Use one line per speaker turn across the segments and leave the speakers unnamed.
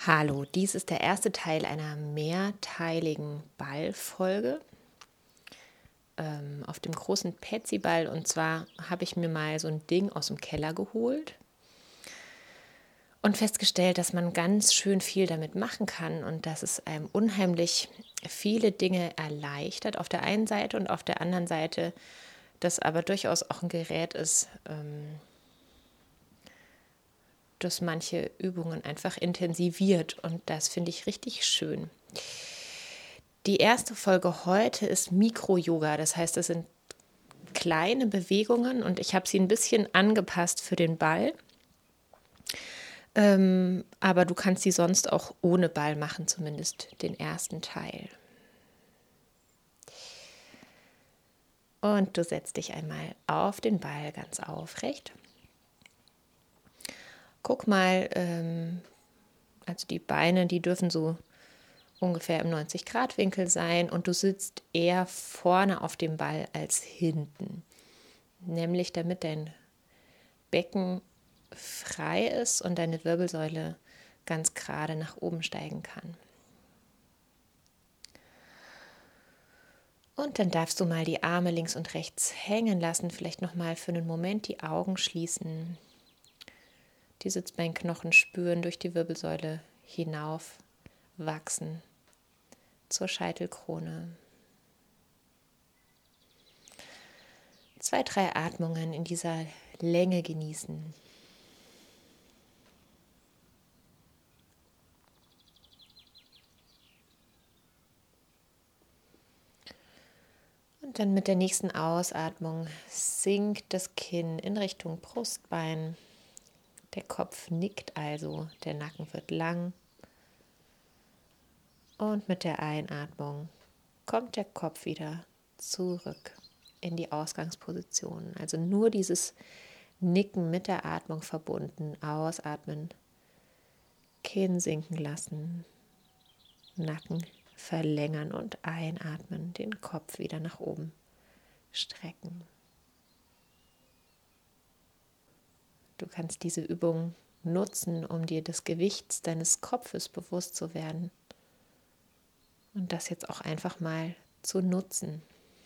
Hallo, dies ist der erste Teil einer mehrteiligen Ballfolge auf dem großen Petsy-Ball. Und zwar habe ich mir mal so ein Ding aus dem Keller geholt und festgestellt, dass man ganz schön viel damit machen kann und dass es einem unheimlich viele Dinge erleichtert auf der einen Seite und auf der anderen Seite, das aber durchaus auch ein Gerät ist, das manche Übungen einfach intensiviert, und das finde ich richtig schön. Die erste Folge heute ist Mikro-Yoga, das heißt, es sind kleine Bewegungen und ich habe sie ein bisschen angepasst für den Ball. Aber du kannst sie sonst auch ohne Ball machen, zumindest den ersten Teil. Und du setzt dich einmal auf den Ball ganz aufrecht. Guck mal, also die Beine, die dürfen so ungefähr im 90-Grad-Winkel sein und du sitzt eher vorne auf dem Ball als hinten. Nämlich damit dein Becken frei ist und deine Wirbelsäule ganz gerade nach oben steigen kann. Und dann darfst du mal die Arme links und rechts hängen lassen, vielleicht nochmal für einen Moment die Augen schließen, die Sitzbeinknochen spüren, durch die Wirbelsäule hinauf wachsen zur Scheitelkrone. 2, 3 Atmungen in dieser Länge genießen. Und dann mit der nächsten Ausatmung sinkt das Kinn in Richtung Brustbein. Der Kopf nickt also, der Nacken wird lang. Und mit der Einatmung kommt der Kopf wieder zurück in die Ausgangsposition. Also nur dieses Nicken mit der Atmung verbunden. Ausatmen, Kinn sinken lassen, Nacken verlängern und einatmen, den Kopf wieder nach oben strecken. Du kannst diese Übung nutzen, um dir des Gewichts deines Kopfes bewusst zu werden und das jetzt auch einfach mal zu nutzen.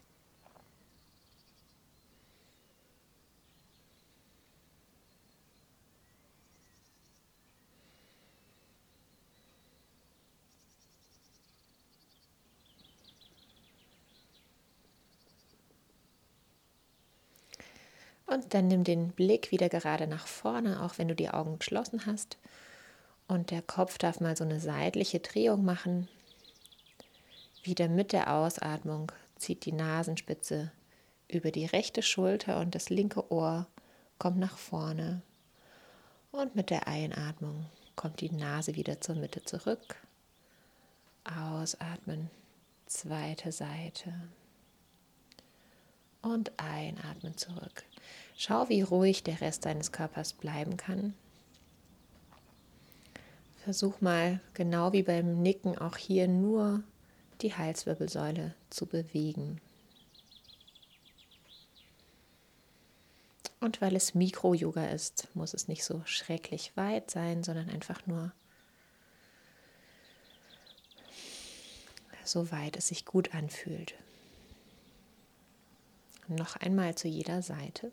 Und dann nimm den Blick wieder gerade nach vorne, auch wenn du die Augen geschlossen hast. Und der Kopf darf mal so eine seitliche Drehung machen. Wieder mit der Ausatmung zieht die Nasenspitze über die rechte Schulter und das linke Ohr kommt nach vorne. Und mit der Einatmung kommt die Nase wieder zur Mitte zurück. Ausatmen, zweite Seite. Und einatmen zurück. Schau, wie ruhig der Rest deines Körpers bleiben kann. Versuch mal, genau wie beim Nicken, auch hier nur die Halswirbelsäule zu bewegen. Und weil es Mikro-Yoga ist, muss es nicht so schrecklich weit sein, sondern einfach nur so weit es sich gut anfühlt. Noch einmal zu jeder Seite.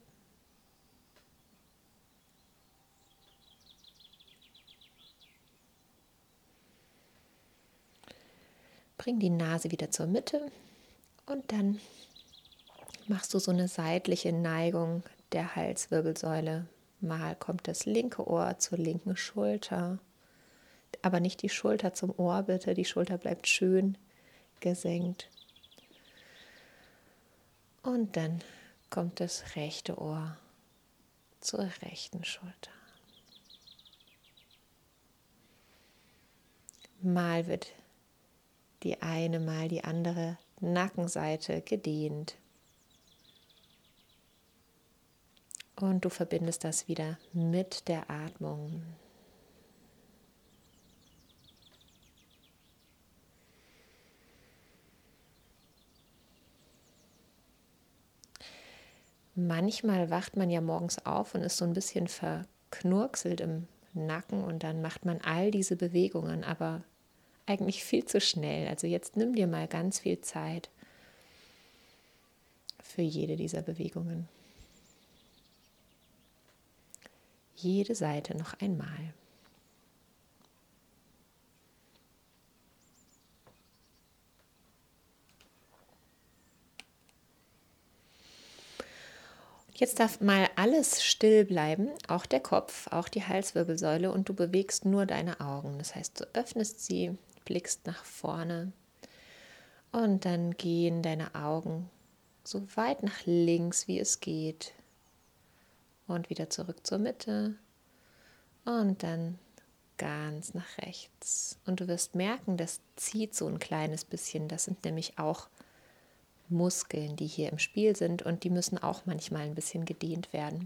Bring die Nase wieder zur Mitte und dann machst du so eine seitliche Neigung der Halswirbelsäule. Mal kommt das linke Ohr zur linken Schulter, aber nicht die Schulter zum Ohr, bitte. Die Schulter bleibt schön gesenkt. Und dann kommt das rechte Ohr zur rechten Schulter. Mal wird die eine, mal die andere Nackenseite gedehnt. Und du verbindest das wieder mit der Atmung. Manchmal wacht man ja morgens auf und ist so ein bisschen verknurkselt im Nacken und dann macht man all diese Bewegungen, aber eigentlich viel zu schnell. Also jetzt nimm dir mal ganz viel Zeit für jede dieser Bewegungen. Jede Seite noch einmal. Jetzt darf mal alles still bleiben, auch der Kopf, auch die Halswirbelsäule, und du bewegst nur deine Augen. Das heißt, du öffnest sie, blickst nach vorne und dann gehen deine Augen so weit nach links, wie es geht, und wieder zurück zur Mitte und dann ganz nach rechts. Und du wirst merken, das zieht so ein kleines bisschen. Das sind nämlich auch Muskeln, die hier im Spiel sind, und die müssen auch manchmal ein bisschen gedehnt werden.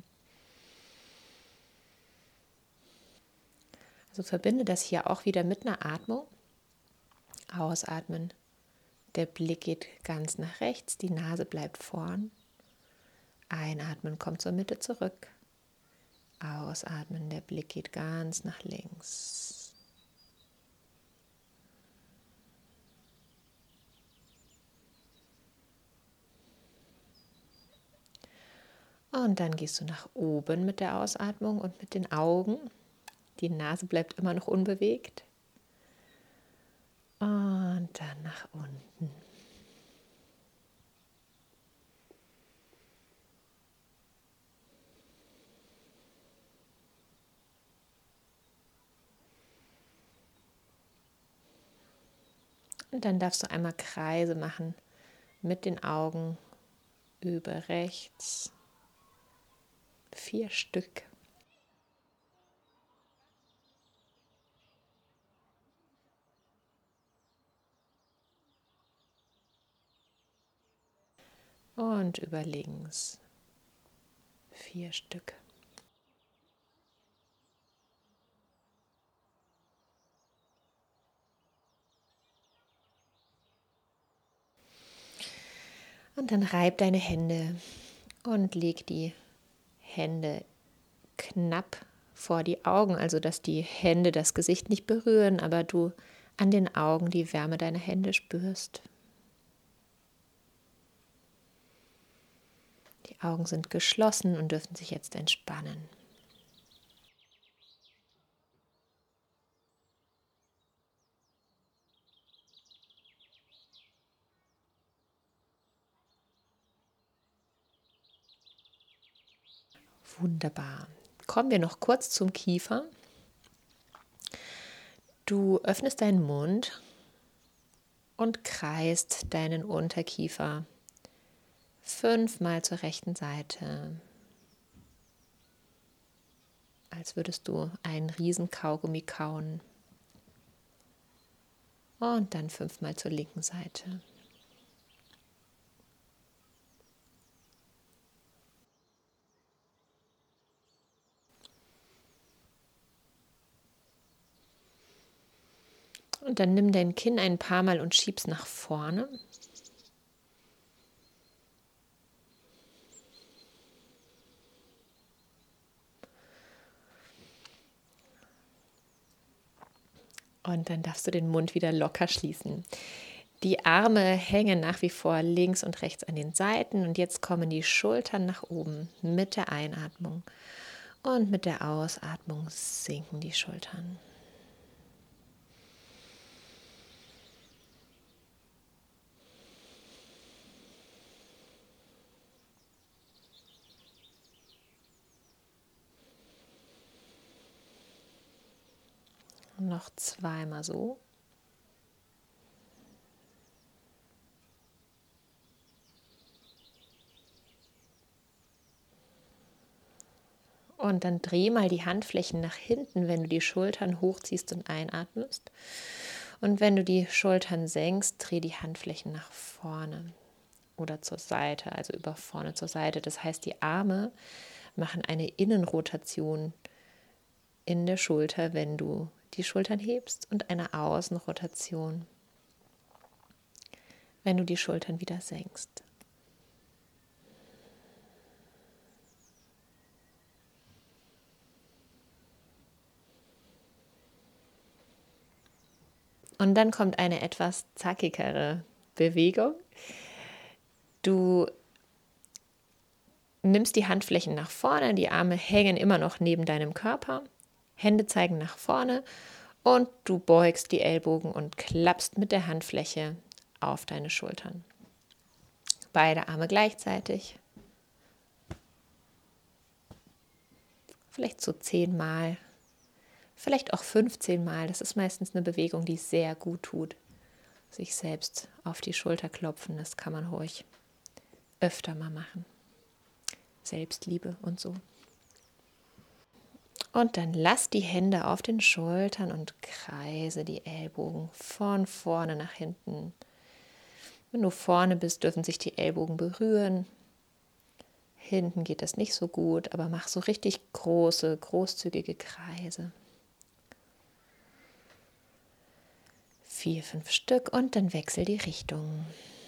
Also verbinde das hier auch wieder mit einer Atmung. Ausatmen. Der Blick geht ganz nach rechts, die Nase bleibt vorn. Einatmen, kommt zur Mitte zurück. Ausatmen, der Blick geht ganz nach links. Und dann gehst du nach oben mit der Ausatmung und mit den Augen. Die Nase bleibt immer noch unbewegt. Und dann nach unten. Und dann darfst du einmal Kreise machen mit den Augen über rechts. 4 Stück. Und über links 4 Stück. Und dann reib deine Hände und leg die Hände knapp vor die Augen, also dass die Hände das Gesicht nicht berühren, aber du an den Augen die Wärme deiner Hände spürst. Die Augen sind geschlossen und dürfen sich jetzt entspannen. Wunderbar. Kommen wir noch kurz zum Kiefer. Du öffnest deinen Mund und kreist deinen Unterkiefer 5-mal zur rechten Seite, als würdest du einen riesen Kaugummi kauen. Und dann 5-mal zur linken Seite. Und dann nimm dein Kinn ein paar Mal und schieb's nach vorne. Und dann darfst du den Mund wieder locker schließen. Die Arme hängen nach wie vor links und rechts an den Seiten. Und jetzt kommen die Schultern nach oben mit der Einatmung. Und mit der Ausatmung sinken die Schultern. Noch 2-mal so. Und dann dreh mal die Handflächen nach hinten, wenn du die Schultern hochziehst und einatmest. Und wenn du die Schultern senkst, dreh die Handflächen nach vorne oder zur Seite, also über vorne zur Seite. Das heißt, die Arme machen eine Innenrotation in der Schulter, wenn du die Schultern hebst, und eine Außenrotation, wenn du die Schultern wieder senkst. Und dann kommt eine etwas zackigere Bewegung. Du nimmst die Handflächen nach vorne, die Arme hängen immer noch neben deinem Körper, Hände zeigen nach vorne und du beugst die Ellbogen und klappst mit der Handfläche auf deine Schultern. Beide Arme gleichzeitig. Vielleicht so 10 Mal, vielleicht auch 15 Mal. Das ist meistens eine Bewegung, die sehr gut tut. Sich selbst auf die Schulter klopfen, das kann man ruhig öfter mal machen. Selbstliebe und so. Und dann lass die Hände auf den Schultern und kreise die Ellbogen von vorne nach hinten. Wenn du vorne bist, dürfen sich die Ellbogen berühren. Hinten geht das nicht so gut, aber mach so richtig große, großzügige Kreise. 4, 5 Stück und dann wechsel die Richtung.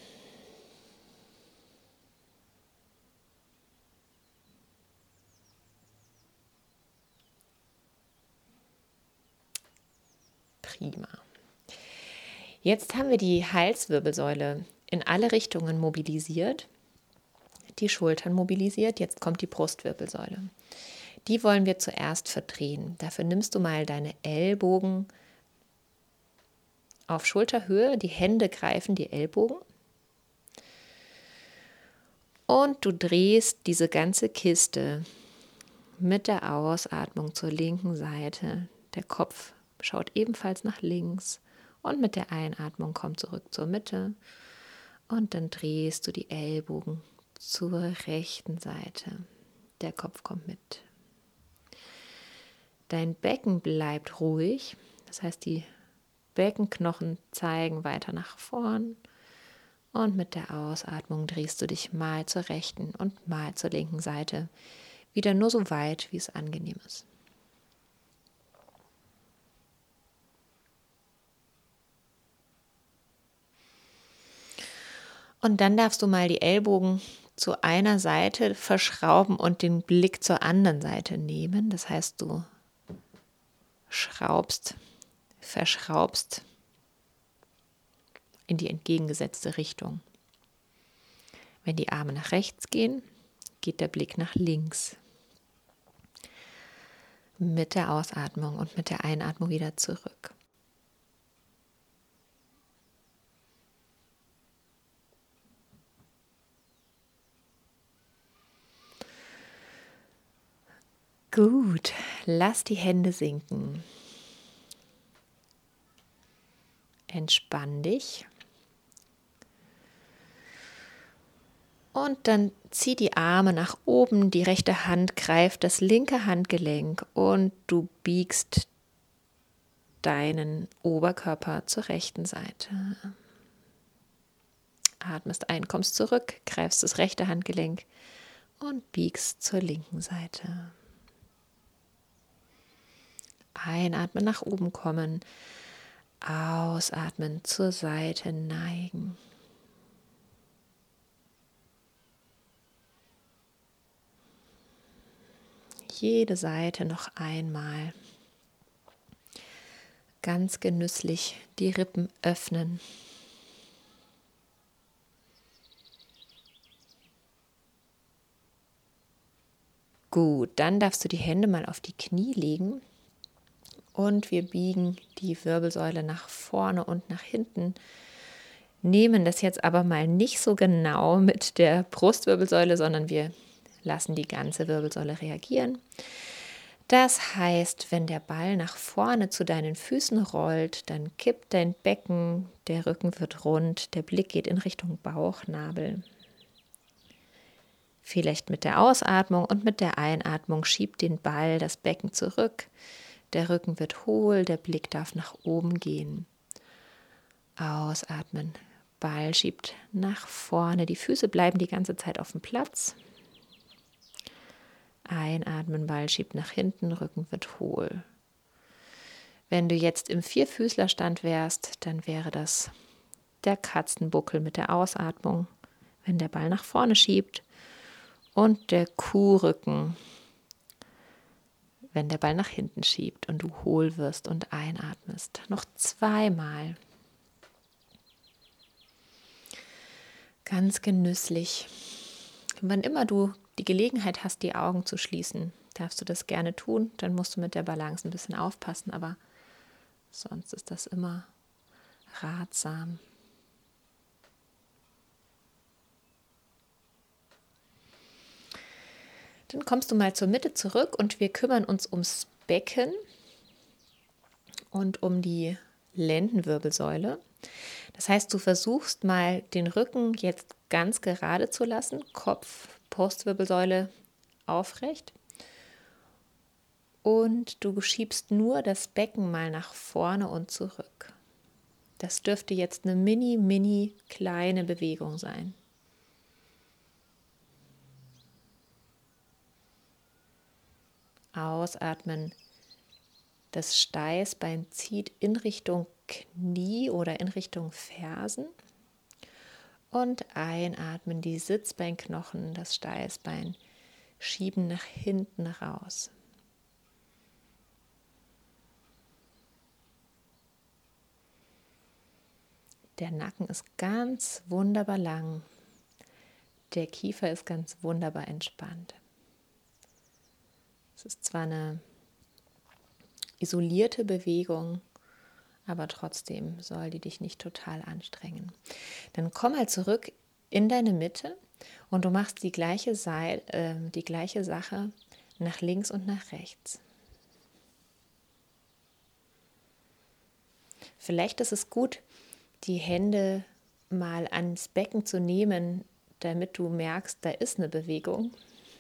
Prima. Jetzt haben wir die Halswirbelsäule in alle Richtungen mobilisiert, die Schultern mobilisiert, jetzt kommt die Brustwirbelsäule. Die wollen wir zuerst verdrehen. Dafür nimmst du mal deine Ellbogen auf Schulterhöhe, die Hände greifen die Ellbogen und du drehst diese ganze Kiste mit der Ausatmung zur linken Seite. Der Kopf schaut ebenfalls nach links und mit der Einatmung kommt zurück zur Mitte und dann drehst du die Ellbogen zur rechten Seite. Der Kopf kommt mit. Dein Becken bleibt ruhig, das heißt, die Beckenknochen zeigen weiter nach vorn und mit der Ausatmung drehst du dich mal zur rechten und mal zur linken Seite. Wieder nur so weit, wie es angenehm ist. Und dann darfst du mal die Ellbogen zu einer Seite verschrauben und den Blick zur anderen Seite nehmen. Das heißt, du verschraubst in die entgegengesetzte Richtung. Wenn die Arme nach rechts gehen, geht der Blick nach links. Mit der Ausatmung und mit der Einatmung wieder zurück. Gut, lass die Hände sinken. Entspann dich. Und dann zieh die Arme nach oben, die rechte Hand greift das linke Handgelenk und du biegst deinen Oberkörper zur rechten Seite. Atmest ein, kommst zurück, greifst das rechte Handgelenk und biegst zur linken Seite. Einatmen, nach oben kommen, ausatmen, zur Seite neigen. Jede Seite noch einmal. Ganz genüsslich die Rippen öffnen. Gut, dann darfst du die Hände mal auf die Knie legen und wir biegen die Wirbelsäule nach vorne und nach hinten. Nehmen das jetzt aber mal nicht so genau mit der Brustwirbelsäule, sondern wir lassen die ganze Wirbelsäule reagieren. Das heißt, wenn der Ball nach vorne zu deinen Füßen rollt, dann kippt dein Becken, der Rücken wird rund, der Blick geht in Richtung Bauchnabel. Vielleicht mit der Ausatmung und mit der Einatmung schiebt den Ball das Becken zurück, der Rücken wird hohl, der Blick darf nach oben gehen. Ausatmen, Ball schiebt nach vorne, die Füße bleiben die ganze Zeit auf dem Platz. Einatmen, Ball schiebt nach hinten, Rücken wird hohl. Wenn du jetzt im Vierfüßlerstand wärst, dann wäre das der Katzenbuckel mit der Ausatmung, wenn der Ball nach vorne schiebt und der Kuhrücken wenn der Ball nach hinten schiebt und du hohl wirst und einatmest. Noch 2 Mal. Ganz genüsslich. Wann immer du die Gelegenheit hast, die Augen zu schließen, darfst du das gerne tun. Dann musst du mit der Balance ein bisschen aufpassen, aber sonst ist das immer ratsam. Dann kommst du mal zur Mitte zurück und wir kümmern uns ums Becken und um die Lendenwirbelsäule. Das heißt, du versuchst mal den Rücken jetzt ganz gerade zu lassen, Kopf, Brustwirbelsäule aufrecht. Und du schiebst nur das Becken mal nach vorne und zurück. Das dürfte jetzt eine mini kleine Bewegung sein. Ausatmen. Das Steißbein zieht in Richtung Knie oder in Richtung Fersen. Und einatmen, die Sitzbeinknochen, das Steißbein schieben nach hinten raus. Der Nacken ist ganz wunderbar lang. Der Kiefer ist ganz wunderbar entspannt. Es ist zwar eine isolierte Bewegung, aber trotzdem soll die dich nicht total anstrengen. Dann komm mal zurück in deine Mitte und du machst die gleiche Sache nach links und nach rechts. Vielleicht ist es gut, die Hände mal ans Becken zu nehmen, damit du merkst, da ist eine Bewegung.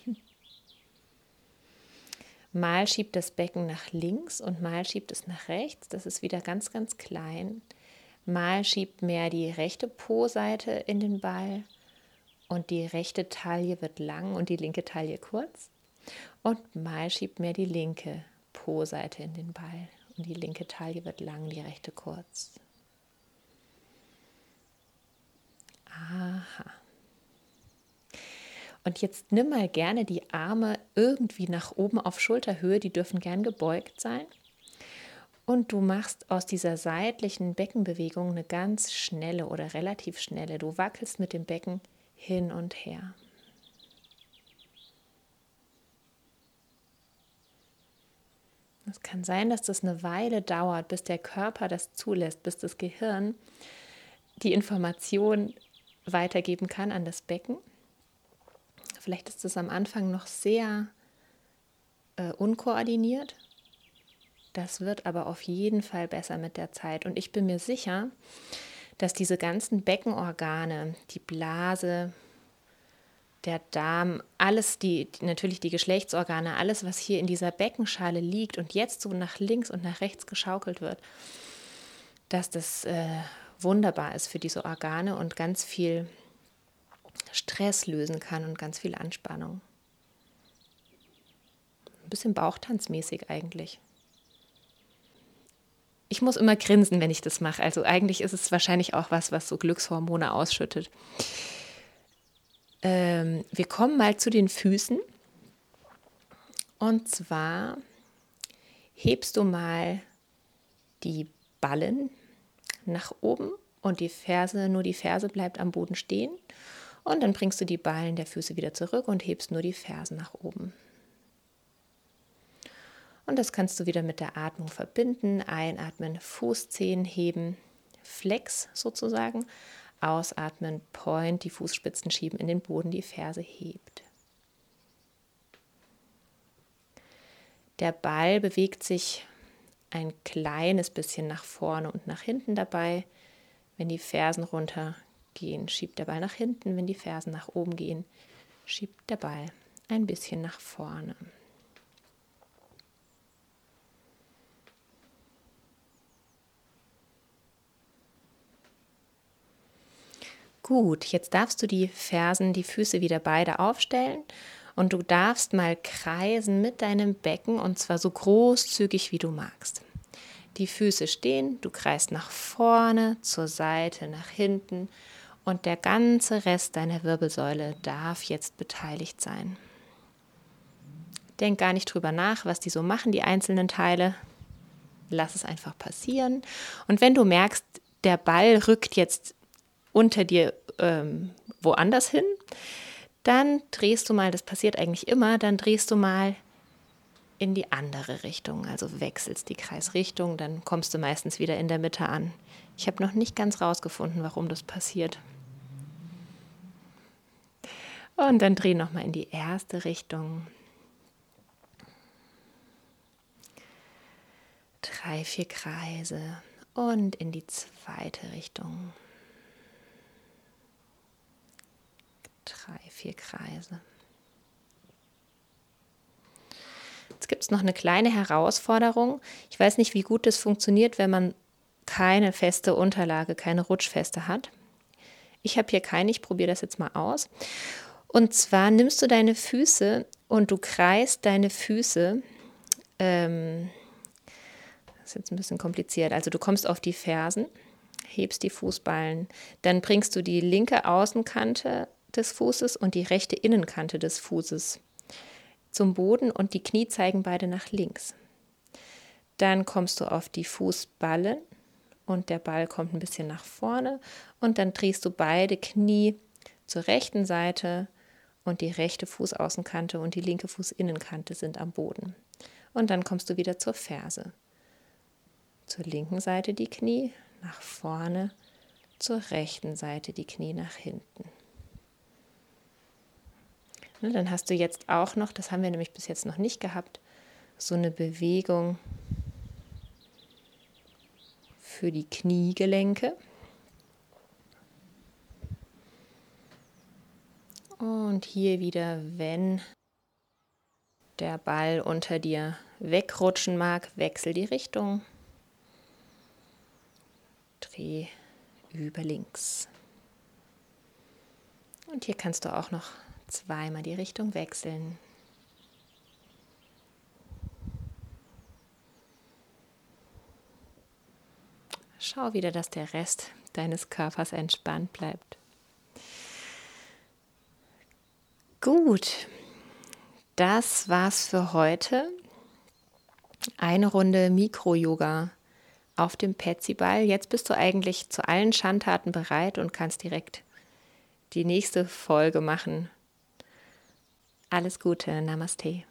Mal schiebt das Becken nach links und mal schiebt es nach rechts. Das ist wieder ganz klein. Mal schiebt mehr die rechte Po-Seite in den Ball und die rechte Taille wird lang und die linke Taille kurz. Und mal schiebt mehr die linke Po-Seite in den Ball und die linke Taille wird lang, die rechte kurz. Aha. Und jetzt nimm mal gerne die Arme irgendwie nach oben auf Schulterhöhe, die dürfen gern gebeugt sein. Und du machst aus dieser seitlichen Beckenbewegung eine ganz schnelle oder relativ schnelle. Du wackelst mit dem Becken hin und her. Es kann sein, dass das eine Weile dauert, bis der Körper das zulässt, bis das Gehirn die Information weitergeben kann an das Becken. Vielleicht ist es am Anfang noch sehr unkoordiniert. Das wird aber auf jeden Fall besser mit der Zeit. Und ich bin mir sicher, dass diese ganzen Beckenorgane, die Blase, der Darm, alles, natürlich die Geschlechtsorgane, alles, was hier in dieser Beckenschale liegt und jetzt so nach links und nach rechts geschaukelt wird, dass das wunderbar ist für diese Organe und ganz viel Stress lösen kann und ganz viel Anspannung. Ein bisschen bauchtanzmäßig eigentlich. Ich muss immer grinsen, wenn ich das mache. Also eigentlich ist es wahrscheinlich auch was so Glückshormone ausschüttet. Wir kommen mal zu den Füßen. Und zwar hebst du mal die Ballen nach oben und nur die Ferse bleibt am Boden stehen. Und dann bringst du die Ballen der Füße wieder zurück und hebst nur die Fersen nach oben. Und das kannst du wieder mit der Atmung verbinden. Einatmen, Fußzehen heben, Flex sozusagen. Ausatmen, Point, die Fußspitzen schieben in den Boden, die Ferse hebt. Der Ball bewegt sich ein kleines bisschen nach vorne und nach hinten dabei. Wenn die Fersen runtergehen, schiebt der Ball nach hinten. Wenn die Fersen nach oben gehen, schiebt der Ball ein bisschen nach vorne. Gut, jetzt darfst du die Füße wieder beide aufstellen und du darfst mal kreisen mit deinem Becken und zwar so großzügig wie du magst. Die Füße stehen, du kreist nach vorne, zur Seite, nach hinten und der ganze Rest deiner Wirbelsäule darf jetzt beteiligt sein. Denk gar nicht drüber nach, was die so machen, die einzelnen Teile. Lass es einfach passieren. Und wenn du merkst, der Ball rückt jetzt unter dir woanders hin, dann drehst du mal, das passiert eigentlich immer, dann drehst du mal in die andere Richtung, also wechselst die Kreisrichtung, dann kommst du meistens wieder in der Mitte an. Ich habe noch nicht ganz rausgefunden, warum das passiert. Und dann dreh nochmal in die erste Richtung. 3, 4 Kreise und in die zweite Richtung. 3, 4 Kreise. Jetzt gibt es noch eine kleine Herausforderung. Ich weiß nicht, wie gut das funktioniert, wenn man keine feste Unterlage, keine Rutschfeste hat. Ich habe hier keine, ich probiere das jetzt mal aus. Und zwar nimmst du deine Füße und du kreist deine Füße. Das ist jetzt ein bisschen kompliziert. Also du kommst auf die Fersen, hebst die Fußballen, dann bringst du die linke Außenkante des Fußes und die rechte Innenkante des Fußes zum Boden und die Knie zeigen beide nach links. Dann kommst du auf die Fußballen und der Ball kommt ein bisschen nach vorne und dann drehst du beide Knie zur rechten Seite und die rechte Fußaußenkante und die linke Fußinnenkante sind am Boden. Und dann kommst du wieder zur Ferse. Zur linken Seite die Knie nach vorne, zur rechten Seite die Knie nach hinten. Dann hast du jetzt auch noch, das haben wir nämlich bis jetzt noch nicht gehabt, so eine Bewegung für die Kniegelenke. Und hier wieder, wenn der Ball unter dir wegrutschen mag, wechsel die Richtung. Dreh über links. Und hier kannst du auch noch zweimal die Richtung wechseln. Schau wieder, dass der Rest deines Körpers entspannt bleibt. Gut, das war's für heute. Eine Runde Mikro-Yoga auf dem Petsyball. Jetzt bist du eigentlich zu allen Schandtaten bereit und kannst direkt die nächste Folge machen. Alles Gute, Namaste.